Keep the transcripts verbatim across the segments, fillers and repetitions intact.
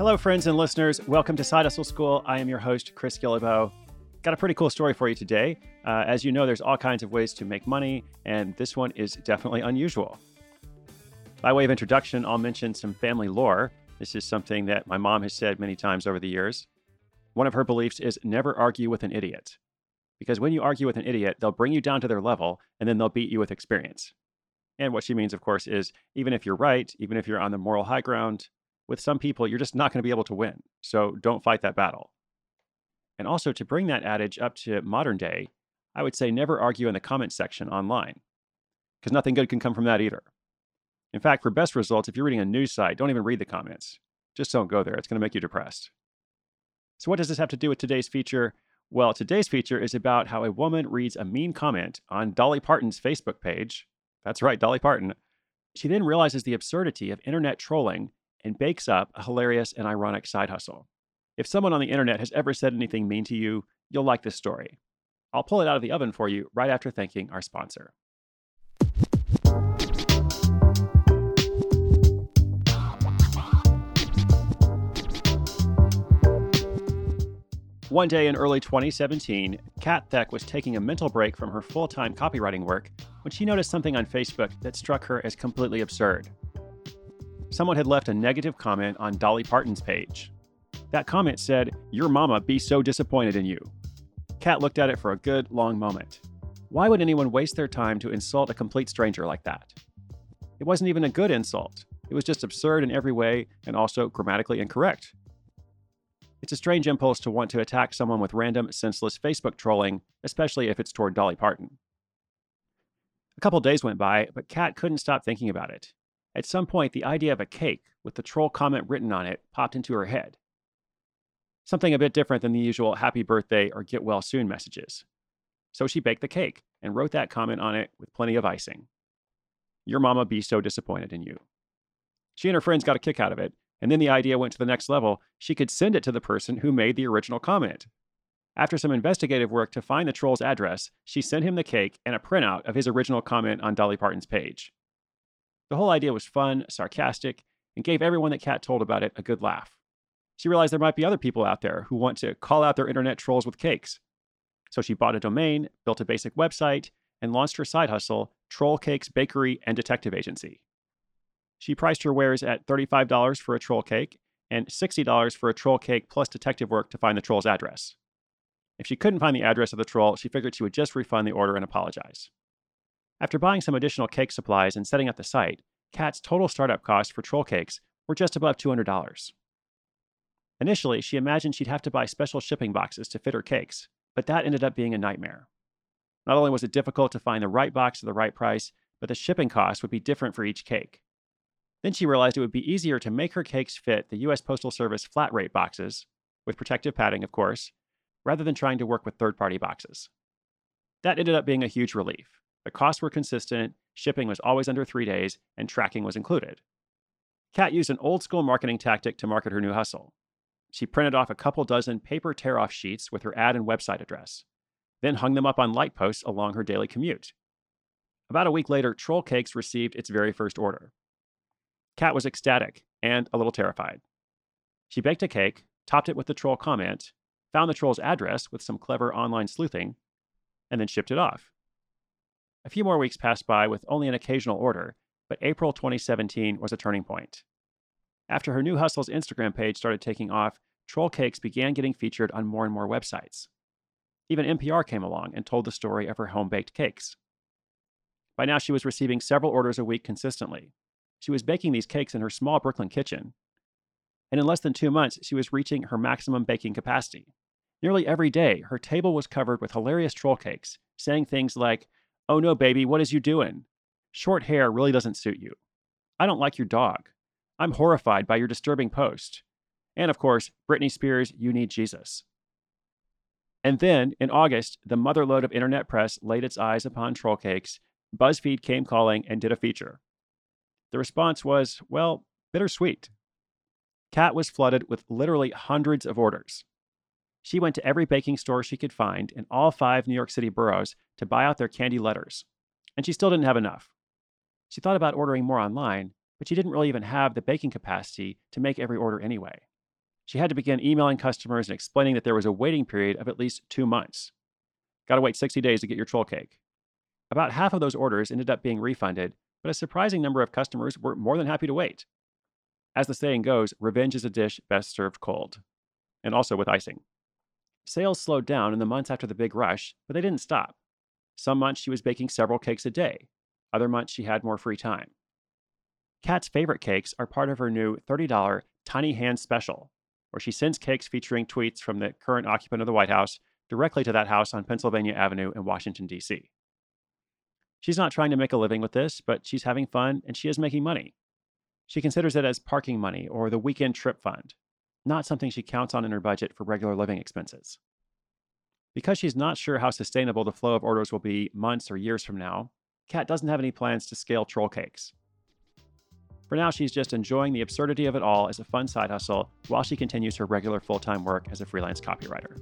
Hello, friends and listeners. Welcome to Side Hustle School. I am your host, Chris Guillebeau. Got a pretty cool story for you today. Uh, as you know, there's all kinds of ways to make money, and this one is definitely unusual. By way of introduction, I'll mention some family lore. This is something that my mom has said many times over the years. One of her beliefs is never argue with an idiot. Because when you argue with an idiot, they'll bring you down to their level, and then they'll beat you with experience. And what she means, of course, is even if you're right, even if you're on the moral high ground, with some people, you're just not going to be able to win. So don't fight that battle. And also, to bring that adage up to modern day, I would say never argue in the comments section online, because nothing good can come from that either. In fact, for best results, if you're reading a news site, don't even read the comments. Just don't go there. It's going to make you depressed. So what does this have to do with today's feature? Well, today's feature is about how a woman reads a mean comment on Dolly Parton's Facebook page. That's right, Dolly Parton. She then realizes the absurdity of internet trolling and bakes up a hilarious and ironic side hustle. If someone on the internet has ever said anything mean to you, you'll like this story. I'll pull it out of the oven for you right after thanking our sponsor. One day in early twenty seventeen, Kat Theck was taking a mental break from her full-time copywriting work when she noticed something on Facebook that struck her as completely absurd. Someone had left a negative comment on Dolly Parton's page. That comment said, "Your mama be so disappointed in you." Kat looked at it for a good, long moment. Why would anyone waste their time to insult a complete stranger like that? It wasn't even a good insult. It was just absurd in every way and also grammatically incorrect. It's a strange impulse to want to attack someone with random, senseless Facebook trolling, especially if it's toward Dolly Parton. A couple days went by, but Kat couldn't stop thinking about it. At some point, the idea of a cake with the troll comment written on it popped into her head. Something a bit different than the usual happy birthday or get well soon messages. So she baked the cake and wrote that comment on it with plenty of icing. "Your mama be so disappointed in you." She and her friends got a kick out of it, and then the idea went to the next level. She could send it to the person who made the original comment. After some investigative work to find the troll's address, she sent him the cake and a printout of his original comment on Dolly Parton's page. The whole idea was fun, sarcastic, and gave everyone that Kat told about it a good laugh. She realized there might be other people out there who want to call out their internet trolls with cakes. So she bought a domain, built a basic website, and launched her side hustle, Troll Cakes Bakery and Detective Agency. She priced her wares at thirty-five dollars for a troll cake and sixty dollars for a troll cake plus detective work to find the troll's address. If she couldn't find the address of the troll, she figured she would just refund the order and apologize. After buying some additional cake supplies and setting up the site, Kat's total startup costs for troll cakes were just above two hundred dollars. Initially, she imagined she'd have to buy special shipping boxes to fit her cakes, but that ended up being a nightmare. Not only was it difficult to find the right box at the right price, but the shipping cost would be different for each cake. Then she realized it would be easier to make her cakes fit the U S Postal Service flat rate boxes, with protective padding, of course, rather than trying to work with third-party boxes. That ended up being a huge relief. The costs were consistent, shipping was always under three days, and tracking was included. Kat used an old-school marketing tactic to market her new hustle. She printed off a couple dozen paper tear-off sheets with her ad and website address, then hung them up on light posts along her daily commute. About a week later, Troll Cakes received its very first order. Kat was ecstatic and a little terrified. She baked a cake, topped it with the troll comment, found the troll's address with some clever online sleuthing, and then shipped it off. A few more weeks passed by with only an occasional order, but April twenty seventeen was a turning point. After her new hustle's Instagram page started taking off, Troll Cakes began getting featured on more and more websites. Even N P R came along and told the story of her home-baked cakes. By now, she was receiving several orders a week consistently. She was baking these cakes in her small Brooklyn kitchen, and in less than two months, she was reaching her maximum baking capacity. Nearly every day, her table was covered with hilarious troll cakes, saying things like, "Oh no, baby, what is you doing? Short hair really doesn't suit you. I don't like your dog. I'm horrified by your disturbing post." And of course, Britney Spears' "You Need Jesus." And then, in August, the motherlode of internet press laid its eyes upon troll cakes. BuzzFeed came calling and did a feature. The response was, well, bittersweet. Kat was flooded with literally hundreds of orders. She went to every baking store she could find in all five New York City boroughs to buy out their candy letters, and she still didn't have enough. She thought about ordering more online, but she didn't really even have the baking capacity to make every order anyway. She had to begin emailing customers and explaining that there was a waiting period of at least two months. Got to wait sixty days to get your troll cake. About half of those orders ended up being refunded, but a surprising number of customers were more than happy to wait. As the saying goes, revenge is a dish best served cold, and also with icing. Sales slowed down in the months after the big rush, but they didn't stop. Some months she was baking several cakes a day. Other months she had more free time. Kat's favorite cakes are part of her new thirty dollars Tiny Hand Special, where she sends cakes featuring tweets from the current occupant of the White House directly to that house on Pennsylvania Avenue in Washington, D C. She's not trying to make a living with this, but she's having fun and she is making money. She considers it as parking money or the weekend trip fund, not something she counts on in her budget for regular living expenses. Because she's not sure how sustainable the flow of orders will be months or years from now, Kat doesn't have any plans to scale troll cakes. For now, she's just enjoying the absurdity of it all as a fun side hustle while she continues her regular full-time work as a freelance copywriter.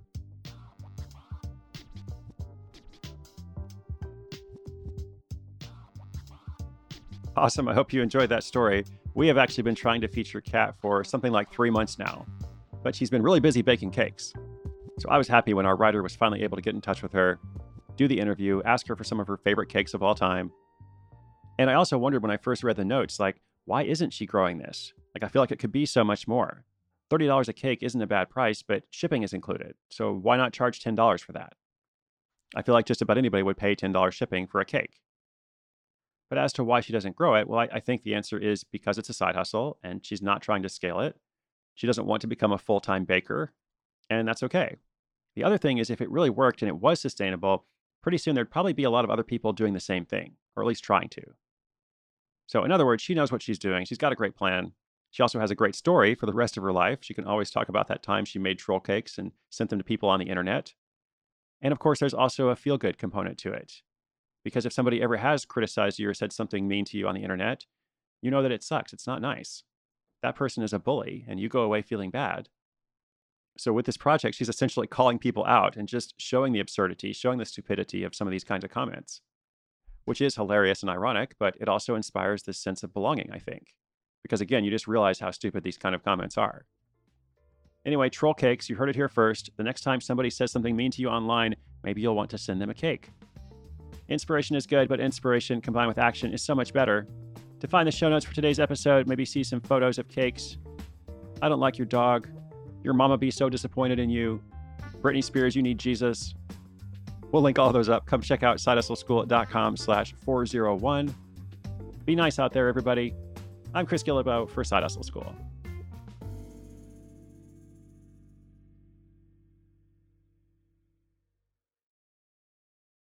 Awesome. I hope you enjoyed that story. We have actually been trying to feature Kat for something like three months now, but she's been really busy baking cakes. So I was happy when our writer was finally able to get in touch with her, do the interview, ask her for some of her favorite cakes of all time. And I also wondered when I first read the notes, like, why isn't she growing this? Like, I feel like it could be so much more. thirty dollars a cake isn't a bad price, but shipping is included. So why not charge ten dollars for that? I feel like just about anybody would pay ten dollars shipping for a cake. But as to why she doesn't grow it, well, I, I think the answer is because it's a side hustle and she's not trying to scale it. She doesn't want to become a full-time baker, and that's okay. The other thing is if it really worked and it was sustainable, pretty soon there'd probably be a lot of other people doing the same thing, or at least trying to. So in other words, she knows what she's doing. She's got a great plan. She also has a great story for the rest of her life. She can always talk about that time she made troll cakes and sent them to people on the internet. And of course, there's also a feel-good component to it. Because if somebody ever has criticized you or said something mean to you on the internet, you know that it sucks. It's not nice. That person is a bully and you go away feeling bad. So with this project, she's essentially calling people out and just showing the absurdity, showing the stupidity of some of these kinds of comments, which is hilarious and ironic, but it also inspires this sense of belonging, I think. Because again, you just realize how stupid these kind of comments are. Anyway, troll cakes, you heard it here first. The next time somebody says something mean to you online, maybe you'll want to send them a cake. Inspiration is good, but inspiration combined with action is so much better. To find the show notes for today's episode, maybe see some photos of cakes. I don't like your dog. Your mama be so disappointed in you. Britney Spears, you need Jesus. We'll link all those up. Come check out sidehustleschool.com slash 401. Be nice out there, everybody. I'm Chris Guillebeau for Side Hustle School.